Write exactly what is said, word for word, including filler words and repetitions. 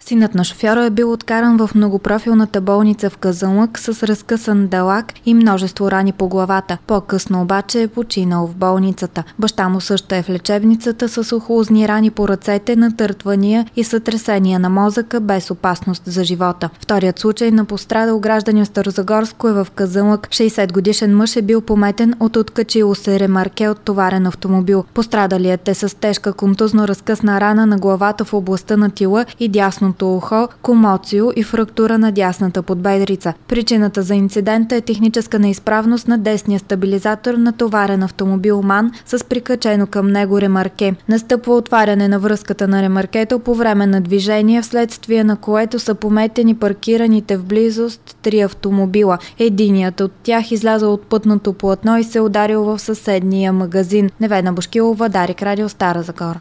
Синът на шофьора е бил откаран в многопрофилната болница в Казанлък с разкъсан делак и множество рани по главата. По-късно обаче е починал в болницата. Баща му също е в лечебницата с охлузни рани по ръцете, натъртвания и сътресения на мозъка без опасност за живота. Вторият случай на пострадал гражданин в Старозагорско е в Казанлък. шейсетгодишен мъж е бил пометен от откачило се ремарке от товарен автомобил. Пострадалият е с тежка контузно разкъсна рана на главата в областта на тила и дясното ухо, комоцио и фрактура на дясната подбедрица. Причината за инцидента е техническа неизправност на десния стабилизатор на товарен автомобил МАН с прикачено към него ремарке. Настъпва отваряне на връзката на ремаркето по време на движение, вследствие на което са пометени паркираните в близост три автомобила. Единият от тях излязъл от пътното платно и се ударил в съседния магазин. Невена Бошкилова, Дарик Радио, Стара Загора.